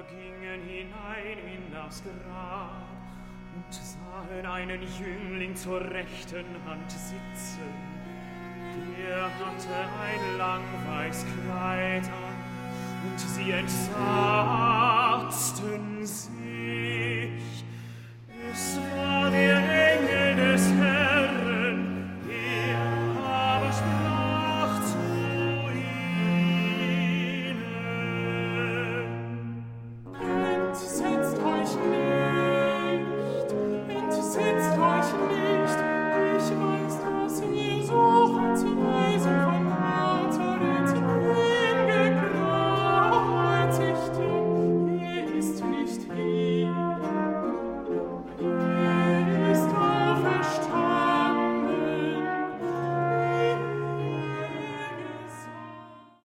gingen hinein in das Grab und sahen einen Jüngling zur rechten Hand sitzen. Der hatte ein lang weiß Kleid an, und sie entsatzten sich.